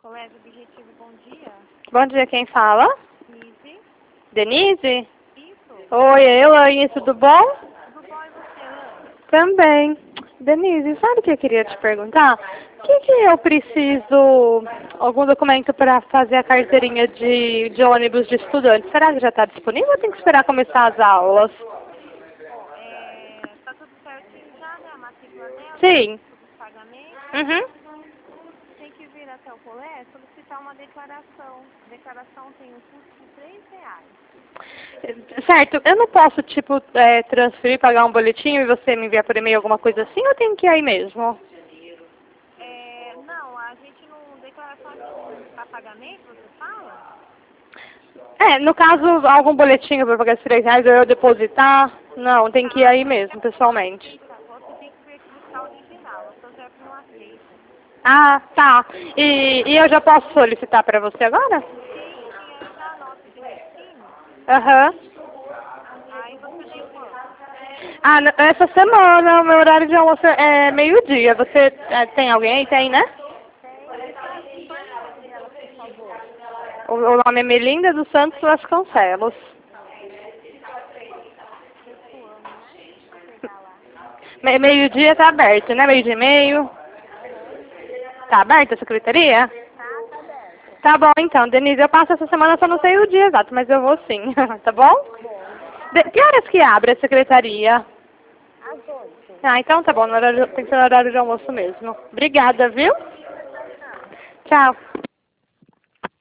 Colégio Objetivo, bom dia. Bom dia, quem fala? Denise. Denise? Isso. Oi, Elaine, tudo bom? Tudo bom e você, Ana? Também. Denise, sabe o que eu queria te perguntar? O que eu preciso, algum documento para fazer a carteirinha de ônibus de estudante? Será que já está disponível ou tem que esperar começar as aulas? Tá tudo certinho já, né? A matrícula dela, Sim. tudo de pagamento. Uhum. Tem que vir até o colégio solicitar uma declaração. A declaração tem um custo de R$ 3. Certo, eu não posso, tipo, transferir, pagar um boletim e você me enviar por e-mail alguma coisa assim, ou eu tenho que ir aí mesmo? Não, a gente não... Declaração para pagamento, você fala? No caso, algum boletim para pagar esses R$ 3 ou eu depositar? Não, tem que ir aí mesmo, pessoalmente. Você tem que vir aqui buscar o original. O projeto não aceita. Ah, tá. E eu já posso solicitar para você agora? Sim, eu já anoto direitinho. Aham. Aí você vem quando? Ah, essa semana, o meu horário de almoço é meio-dia. Você tem alguém aí? Tem, né? Tem. Qual é o nome dela, por favor? O nome é Melinda dos Santos Vasconcelos. Ressuame, né? Deixa eu pegar lá. Meio-dia tá aberto, né? Meio-dia e meio. Aham. Tá aberta a secretaria? Tá aberta. Tá bom, então. Denise, eu passo essa semana, só não sei o dia exato, mas eu vou sim. Tá bom? Tá bom. Que horas que abre a secretaria? Às 8. Ah, então tá bom. Tem que ser no horário de almoço mesmo. Obrigada, viu? Por nada. Tchau.